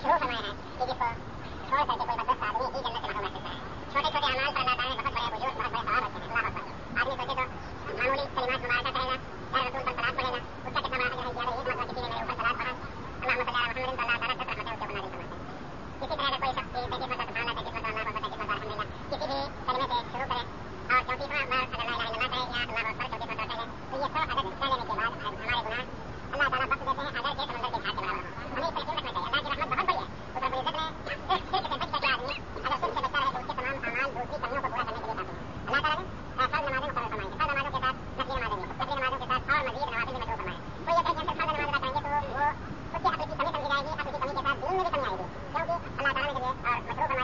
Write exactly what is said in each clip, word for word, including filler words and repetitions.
मशरूफ फरमाया है कि जिसको छोड़ करके कोई बदबख्त आदमी ही जन्नत से महरूम रह सकता है। छोटे छोटे अमाल पर अल्लाह ताला ने बहुत बड़े वजूद बहुत बड़े सवाब रखे हैं। अल्लाह अकबर। आदमी सोचे तो मामूली कलिमात मुबारका कहेगा, यार रसूल पर सलात पढ़ेगा, उसका कितना बड़ा अजर है। ज्यादा एक मतलब किसी ने मेरे ऊपर सलात पढ़ा, अल्लाहुम्मा सल्ली अला मुहम्मद, तो अल्लाह ताला दस रहमतें उसके ऊपर नाज़िल फरमाते हैं। इसी तरह अगर कोई शख्स तैंतीस मरतबा सुभान अल्लाह, तैंतीस मरतबा अल्लाहु अकबर, तैंतीस मरतबा अल्हम्दुलिल्लाह किसी भी कलिमे से शुरू करे और चौंतीसवां बार अगर ला इलाहा इल्लल्लाह कहे या अल्लाहु अकबर चौंतीस मरतबा कहे, तो ये सौ अदद हिस्सा लेने के बाद हमारे गुनाह अल्लाह ताला बख्श देते हैं अगर के समंदर के झाग के बराबर हो। हमें इसका यकीन रखना चाहिए। अल्लाह की रहमत बहुत बड़ी है। ऊपर रब्बुल इज्जत ने सिर्फ शिर्क से बच करके आदमी अगर शिर्क से बचता रहे तो उसके तमाम अमाल दूसरी कमियों को पूरा करने के लिए काफी है। अल्लाह ताला ने फर्ज नमाज़ें मुकर्रर फरमाई हैं। फर्ज नमाज़ों के साथ नफली नमाज़ें भी, नफली नमाज़ों के साथ और मज़ीद नवाफ़िल भी मशरूअ फरमाए हैं। कोई ये कहे कि हम सिर्फ फर्ज नमाज़ अदा करेंगे तो वो उसकी अक्ल की कमी समझी जाएगी, अक्ल की कमी के साथ दीन में भी कमी आएगी, क्योंकि अल्लाह ताला ने जब ये और मशरूअ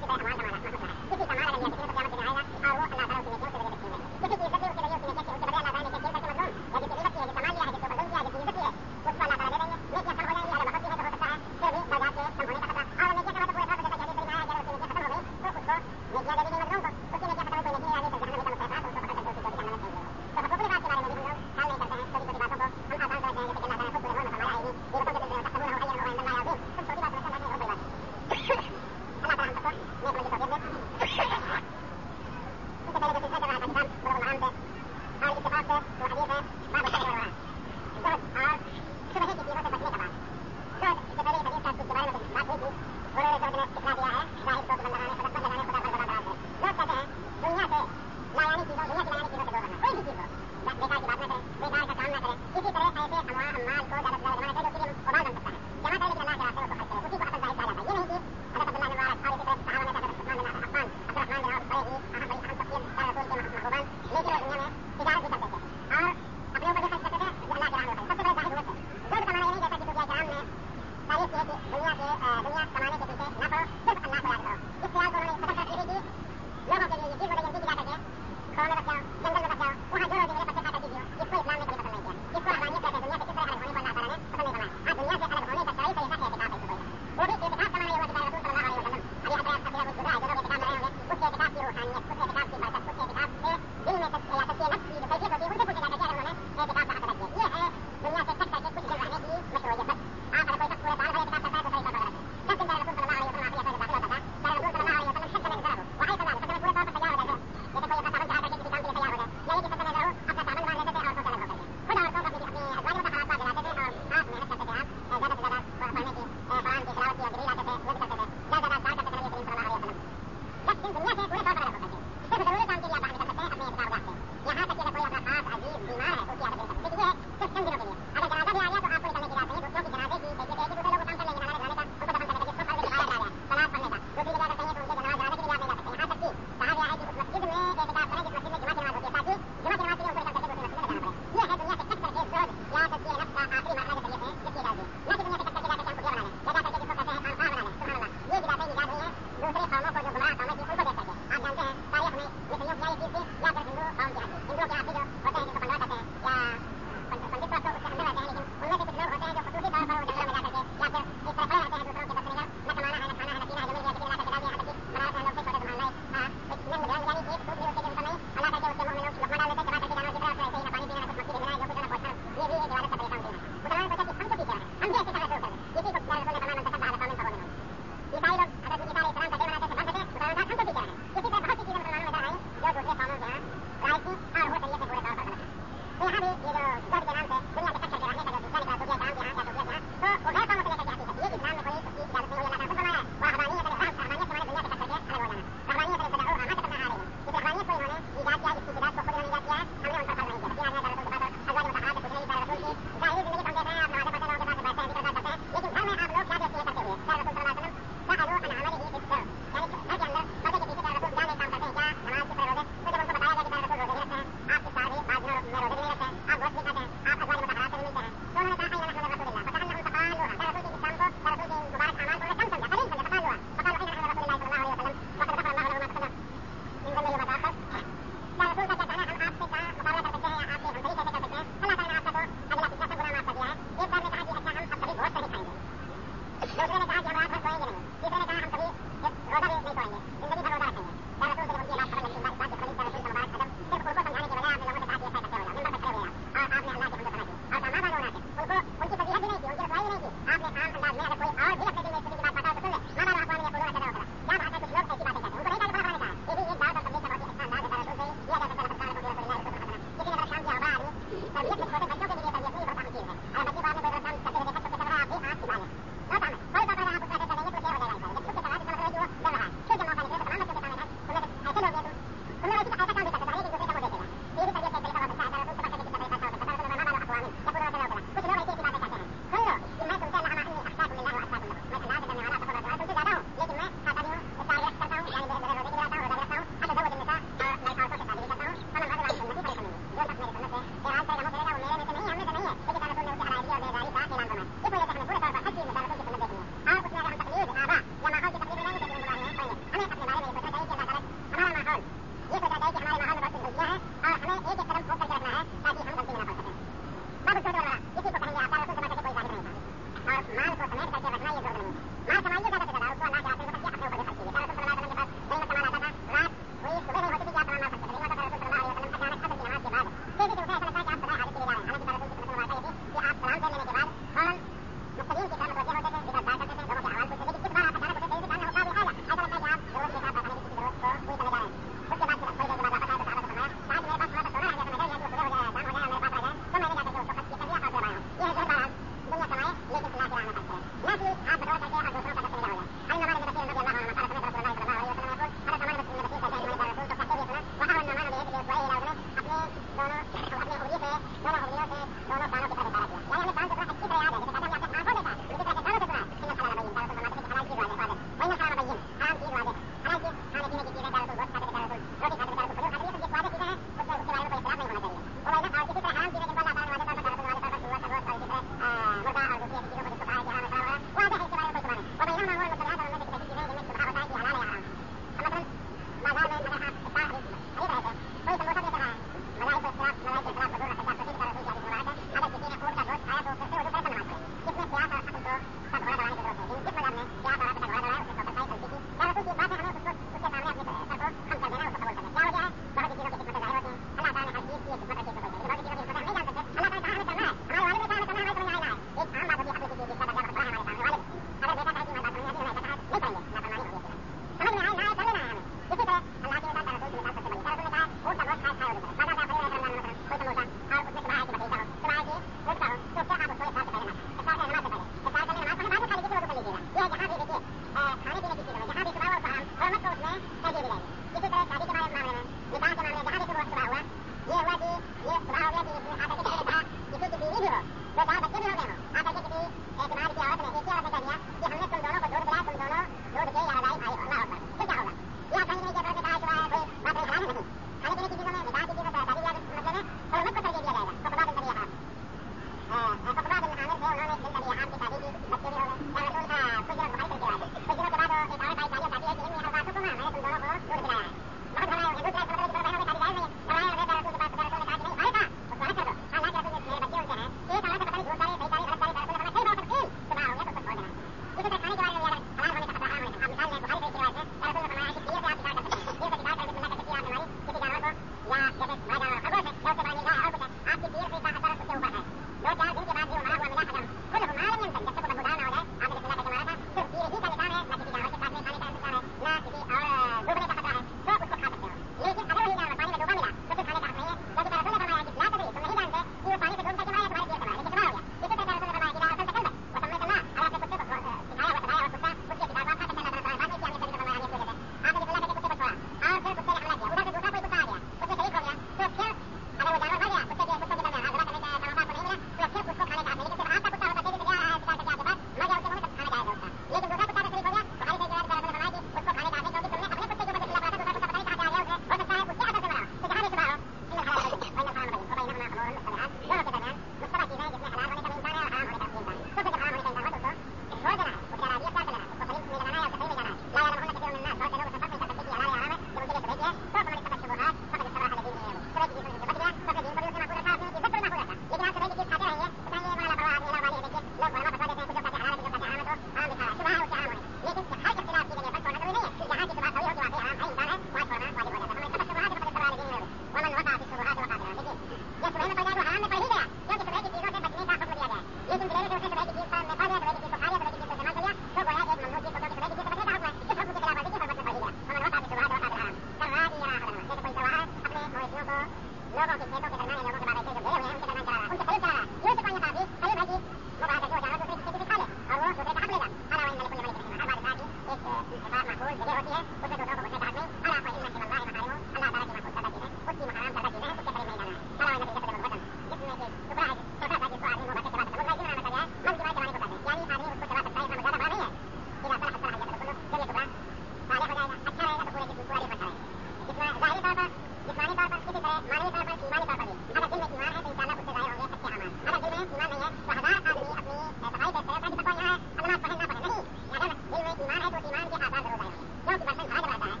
गोल जगह होती है उसमें दूसरों को घुसने का हक नहीं। अल्लाह को इन्ना शिवल्लाह महारिमो, अल्लाह ताला की महफूज करदा चीजें, उसकी हराम करदा चीजें हैं, उसके करीब नहीं जाना है। अल्लाह व नतीजत वतन, जिसमें एक टुकड़ा है छोटा सा जिसको आदमी मुंह भर के चबा सकता है, मुल्ला जिन्होंने बताया मन की बात चबाने को कहते हैं, यानी आदमी उसको चबा सकता है, इतना ज्यादा बड़ा नहीं है। इधर सलाह सलाह है तो जब ये टुकड़ा साले हो जाएगा, अच्छा रहेगा तो पूरे जिस्म पूरा जिस्म अच्छा रहेगा। जितना ज़ाहिरी तौर पर, जिस्मानी तौर पर, किसी तरह मानवीय तौर पर, ईमानी तौर पर भी अगर दिल में ईमान है तो इंशाअल्लाह उससे ज़ाहिर होंगे अच्छे अमाल। अगर दिल में ईमान नहीं है तो हजार आदमी अपनी सफाई देखते हैं कि तकवा यहाँ है, नमाज पढ़े ना पढ़े नहीं, अगर दिल में ईमान है तो ईमान के आसार जरूर ज़ाहिर होंगे, क्योंकि बर्तन खड़ा जब रहता है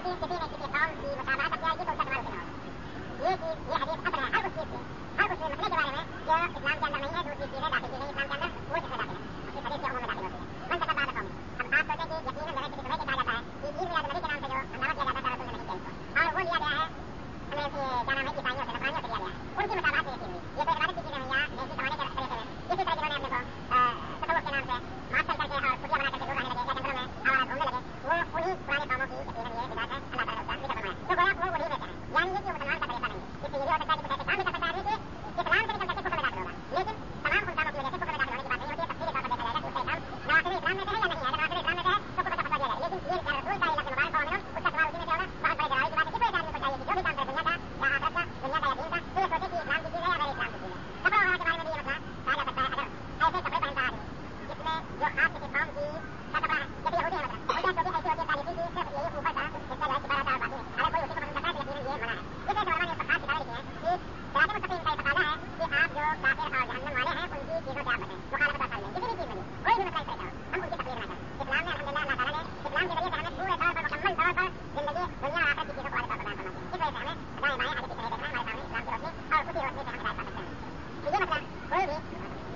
किसी किसी ने किसी कौम की मुसाबात किया तो उसका कमाल होगा। ये चीज ये हदीस असर है हर उस चीज से, हर उस मसले के बारे में जो इस्लाम के अंदर नहीं है, दूसरी चीजें दाखिल की गई इस्लाम के अंदर, वो इसमें दाखिल है, इस हदीस के अमूल में दाखिल होती है। मन तक बात कौन अब आप सोचें कि यकीनन जगह किसी सुबह के कहा जाता है कि ईद मिलाद नबी के नाम से जो दावा किया जाता है रसूल ने नहीं किया इसको, और वो लिया गया है हमें क्या नाम है ईसाइयों से, नसरानियों से लिया गया है, उनकी मुसाबात से ये चीज हुई। ये तो इबादत की चीजें हुई या नेकी कमाने के तरीके में, इसी तरह जिन्होंने अपने को तसव्वुफ के नाम से मास्टर करके और कुटिया बना करके दूर रहने लगे या जंगलों में आवारा घूमने लगे, वो उन्हीं पुराने कौमों की यकीनन ये बिदात है, अल्लाह ताला उसका जिक्र फरमाया। तो गोया वो वही में से है, यानी ये कि मुसलमान का तरीका नहीं है। इससे ये हो सकता है कि कुछ ऐसे काम भी कर सकता है कि इस्लाम से निकल करके कुफर में दाखिल होगा, लेकिन तमाम उन कामों की वजह से कुफर में दाखिल होने की बात नहीं होती है। तफसीली तौर पर देखा जाएगा कि उसका काम नवाक़िद इस्लाम में से है या नहीं है। अगर नवाक़िद इस्लाम में से है तो कुफर का फतवा दिया जाएगा, लेकिन ये रसूल का लफ्ज़ मुबारक हुआ मिनहुम, उसका सवाल उसी में से होगा। बहुत बड़े जलाली की बात है कि कोई आदमी को चाहिए कि जो भी काम करे दुनिया का या आखिरत का, दुनिया का या दीन का, तो ये सोचे कि इस्लाम की चीज़ है या गैर इस्लाम की चीज़ है। कपड़ा वगैरह के बारे में भी ये मसला कहा जा सकता है। अगर ऐसे कपड़े पहनता आदमी जिसमें जो खास किसी कौम की का कपड़ा है, जैसे यहूदी है मतलब, वो क्या ऐसी होती है पॉलिसी की सिर्फ यही ऊपर का हिस्सा जो है छिपा रहता है और बाकी नहीं। अगर कोई उसी को पसंद करता है तो यकीनन ये मना है। इस तरह से उलमा ने उसका खास किताबें लिखी हैं कि सिरात मुस्तकीम का ये तकाज़ा है कि आप जो काफिर और जहन्नम वाले हैं उनकी चीज़ों से आप बचें, मुखालफत और खिलाफ किसी भी चीज़ में भी कोई भी मसला इस तरह का हो, हम उनकी तकलीफ ना करें। इस्लाम ने अल्हम्दुलिल्लाह अल्लाह ताला ने इस्लाम के जरिए से हमें पूरे तौर पर मुकम्मल तौर पर जिंदगी दुनिया और आखिरत की चीज़ों को वाले तौर पर बयान करना चाहिए। इस वजह से हमें दाएं बाएं आगे पीछे नहीं देखना है, हमारे सामने इस्लाम की रोशनी और उसी रोशनी से हम हिदायत पा सकते हैं। तो ये मतलब कोई भी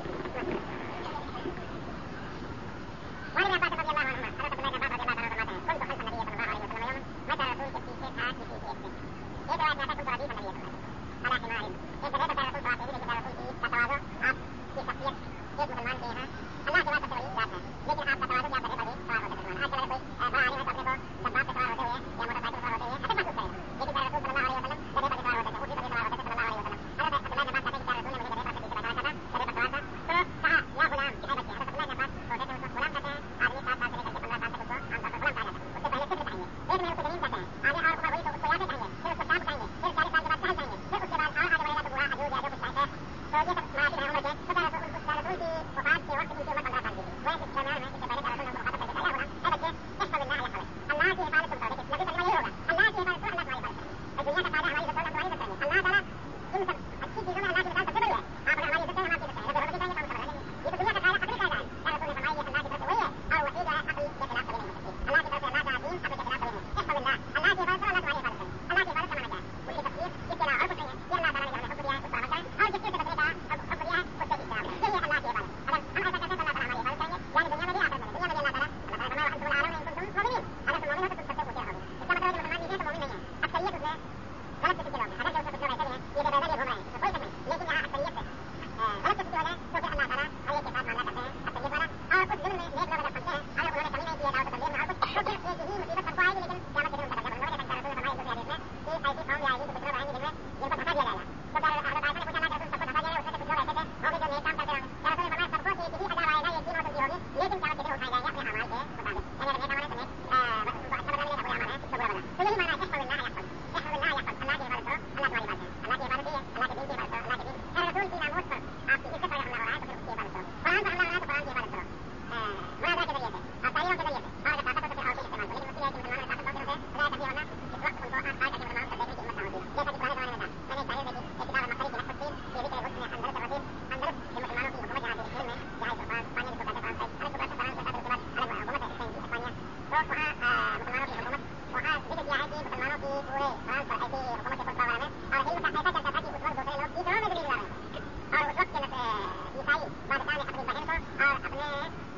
वाले अब्बास रज़ी अल्लाहु अन्हुमा, हज़रत अब्दुल्लाह इब्न अब्बास रज़ी अल्लाहु अन्हु फरमाते हैं, कुन्तु खल्फ़ नबी सल्लल्लाहु अलैहि वसल्लम यौमन, मैं तो रसूल के पीछे था किसी एक दिन। एक रिवायत में आता है कुन्तु रदीफ़ नबी सल्लल्लाहु अलैहि वसल्लम अला हिमारिन। एक जगह पर रसूल सवार थे, लेकिन रसूल की का तवाज़ु, आपकी शख्सियत एक मुसलमान के यहाँ अल्लाह के बाद सबसे बड़ी बात है, लेकिन आपका तवाज़ु क्या करने पर भी सवार होते मुसलमान। आजकल अगर कोई बड़ा आलिम है तो अपने को दब्बाब पे सवार होते हुए या मोटरसाइकिल पर होते हुए हतक महसूस करेगा, लेकिन क्या रसूल सल्लल्लाहु अलैहि वसल्लम गधे पर सवार होते थे, ऊँटनी पर सवार होते थे सल्लल्लाहु अलैहि वसल्लम। हज़रत अब्दुल्लाह इब्न अब्बास कहते हैं कि क्या रसूल ने मुझे गधे पर पीछे बैठा रखा था, गधे पर सवार था, तो कहा या गुलाम, कितने बच्चे हैं। हज़रत अब्दुल्लाह इब्न अब्बास छोटे थे, उसको गुलाम कहते हैं। आदमी सात साल से लेकर के पंद्रह साल तक उसको आमतौर पर गुलाम कहा जाता है, उससे पहले सिर्फ कहेंगे, एक में उसको जमीन कहते हैं, आगे और उम्र हुई तो उसको यादें कहेंगे, फिर उसको शाम कहेंगे, फिर चालीस साल के बाद कहल कहेंगे, फिर उसके बाद और आगे बढ़ेगा तो बूढ़ा अजूज या जो कुछ कहते हैं। तो ये सब मराठी है उम्र के। तो क्या रसूल रसूल की वफात के वक्त इनकी उम्र पंद्रह साल की थी। वह इस दरमियान में इससे पहले क्या रसूल ने मुखातब करके कहा, या गुलाम, ए बच्चे, इहफ़ज़िल्लाह यहफ़ज़क, अल्लाह की हिफाजत तुम करो। देखिए लफ्ज़ कलमा ये होगा, अल्लाह की हिफाजत करो, अल्लाह तुम्हारी हिफाजत करेगा। दुनिया का फायदा हमारी इज्जत करो, तुम्हारी इज्जत करेंगे। अल्लाह ताला इन सब अच्छी चीजों में अल्लाह की मिसाल सबसे बड़ी है। आप अगर हमारी इज्जत करें, हम आपकी इज्जत करें, अगर बेइज्जती करेंगे तो हम खबर लेंगे। ये तो दुनिया का फायदा अकली फायदा है। क्या रसूल ने फरमाया ये अल्लाह की तरफ से वही है, और वही जो है अकल के खिलाफ कभी नहीं हो सकती। अल्लाह की तरफ से अल्लाह का दीन अकल के खिलाफ कभी नहीं। इहफ़ज़िल्लाह, अल्लाह की हिफाजत करो, अल्लाह तुम्हारी हिफाजत करेगा। अल्लाह की हिफाजत का माना क्या है? उसकी तस्वीर, इसके अलावा और कुछ नहीं है। ये अल्लाह ताला ने जो हमें हुक्म दिया है उसको अमल करें, और जिस चीज से बचने का हुक्म दिया है उससे भी इज्तनाब करें। यही है अल्लाह की हिफाजत। अगर हम ऐसा करते हैं तो अल्लाह ताला हमारी हिफाजत करेंगे, यानी दुनिया में भी आखिरत में भी। दुनिया में भी अल्लाह ताला अल्लाह ताला फरमाया वअंतुम अअलमूना इन कुंतुम मुमिनीन, अगर तुम मुमिन हो तो तुम सबसे ऊंचे रहोगे। इसका मतलब है कि मुसलमान नहीं है तो मुमिन नहीं है। अक्सरियत उसमें गलत किस्म के लोग हैं। अगर जो कुछ लोग ऐसे भी हैं ये बेबैदर ये घूम रहे हैं, इसमें कोई शक नहीं, लेकिन यहाँ अक्सरियत से गलत किस्म के लोग हैं तो फिर अल्लाह ताला अल्लाह के साथ मामला करते हैं अक्सरियत वाला। और कुछ जुल्म में नेक लोग अगर फंसते हैं, अगर उन्होंने कमी नहीं की है दावत तबलीग में और कुछ, तो फिर एक यही मुसीबत सबको आएगी, लेकिन क़यामत के दिन उनका दर्जा बुलंद होगा। जैसा कि रसूल ने फरमाया एक दूसरी हदीस में कि ऐसी कौम भी आएगी, कुछ लोग आएंगे जिनमें जिनको धक्का दिया जाएगा। तो क्या हज़रत आयशा ने पूछा ना कि रसूल सबको धक्का दिया जाएगा, उसमें से कुछ लोग ऐसे थे होंगे जो नेक काम करते होंगे। क्या रसूल ने फरमाया सबको एक ही अज़ाब आएगा, एक ही मौत उनकी होगी, लेकिन क़यामत के दिन उठाए जाएंगे अपने अमाल के मुताबिक। यानी अगर नेक अमल है तो नेक उनको अच्छा बदला मिलेगा, बुरा अमल है तो बुरा बदला। तो यही माना है इहफ़ज़िल्लाह यहफ़ज़क, इहफ़ज़िल्लाह यहफ़ज़क, अल्लाह की हिफाजत करो, अल्लाह तुम्हारी हिफाजत करेगा। अल्लाह की हिफाजत है, अल्लाह के दीन की हिफाजत करो, अल्लाह के दीन अगर रसूल की नामोज पर आपकी इज्जत पर हमला हो रहा है तो फिर उसकी हिफाजत करो। कुरान पर हमला हो रहा है तो कुरान की हिफाजत करो, मुनाज़रा के जरिए से और तालीमों के जरिए से, और अगर ताकत हो तो फिर और कुछ इस्तेमाल करो। लेकिन मुश्किल है कि मुसलमानों में ताकत बहुत दिनों से रह करती है, वरना इस वक्त उनको आस पास करके मुसलमानों को देखने की हिम्मत ना होती। जैसा कि पुराने ज़माने में था। मैंने एक तारीख देखी, एक किताब है मक्करी की तफसीर के भी के उसमें अंदर से वसील अंदर के मुसलमानों की हुकूमत जहाँ थी इस्राइल में, जहाँ इस वक्त स्पेन जिसको कहते हैं फ्रांस, अलग सुबह से फ्रांस के साथ उसके बाद अलग हुकूमत है स्पेन की, स्पेनिया। तो वहाँ मुसलमानों की हुकूमत, वहाँ जिक्र किया है कि मुसलमानों की पूरे फ्रांस पर ऐसी हुकूमत के खुतबा में, और इल्म का ऐसा चलता था कि उस वक्त दूसरे लोग ईसाइयों में दलील ला रहे थे, और उस वक्त के ईसाई बादशाह ने अपनी बहन को और अपने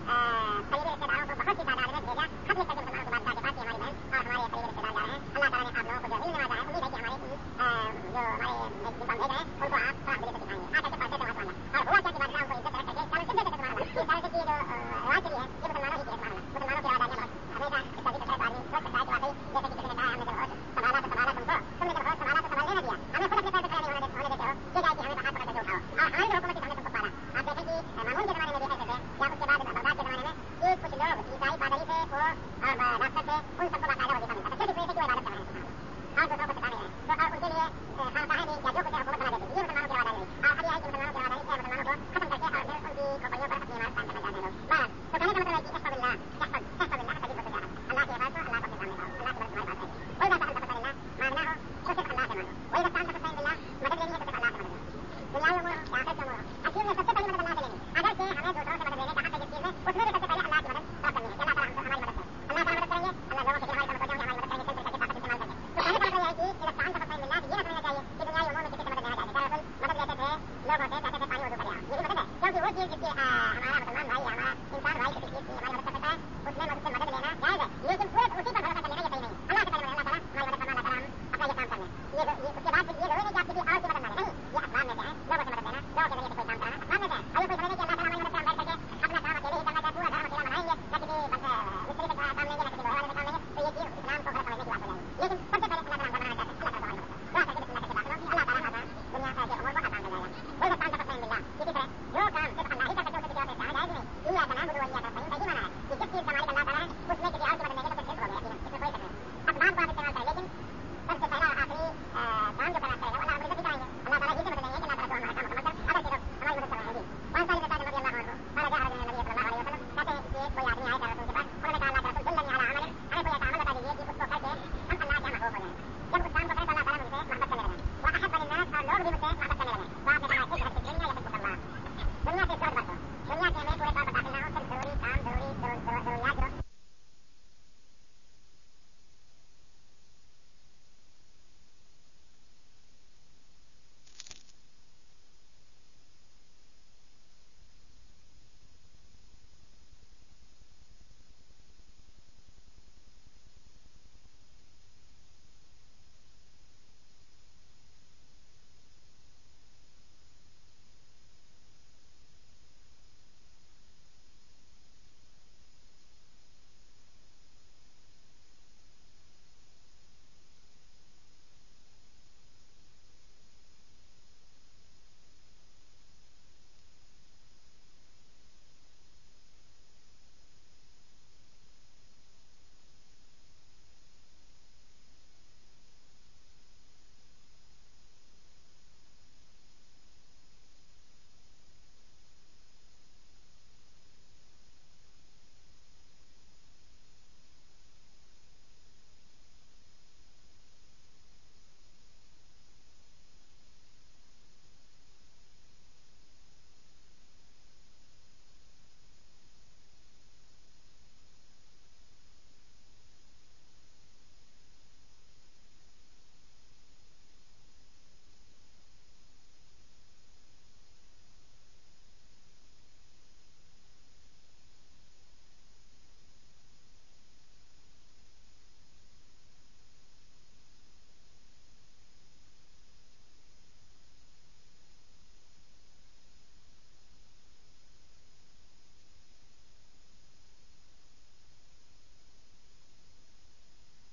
करीबी रिश्तेदारों को बहुत सी तादाद में भेजा, खत लिख करके मुसलमानों को बादशाह के पास कि हमारी बहन और हमारे करीबी रिश्तेदार जा रहे हैं, अल्लाह ताला ने आप लोगों को जो इल्म नवाजा है, उम्मीद है कि हमारे जो हमारे जिनको हम भेज रहे हैं उनको आप थोड़ा दिल से सिखाएंगे। आकर के पढ़ते थे वहाँ से और हुआ क्या कि बादशाह उनको इज्जत रख करके चालीस सिद्दत सुभान अल्लाह, ये चालीस की जो रवाज चली है ये मुसलमानों ही की है। सुभान अल्लाह, मुसलमानों की रवादारियाँ बहुत हमेशा इसका जिक्र करता आदमी सोच सकता है कि वाकई जैसे कि किसी ने कहा हमने जब होश संभाला तो संभाला तुमको, तुमने जब होश संभाला तो संभालने न दिया, हमें खुद अपने पैर पे खड़े नहीं होने देते हो, ये जाए कि हमें हाथ पकड़ के उठाओ, और हमारी जो हुकूमत थी हमने तुमको पाला। आप देखें कि मामून के ज़माने में भी ऐसे थे, या उसके बाद बगदाद के ज़माने में कि कुछ लोग ईसाई पादरी थे वो और डॉक्टर थे, उन सबको बाकायदा वजीफा मिलता था, सिर्फ इस वजह से कि वो इबादत कर रहे हैं और दूसरों को सिखा रहे हैं। तो और उनके लिए खामखाहें भी या जो कुछ है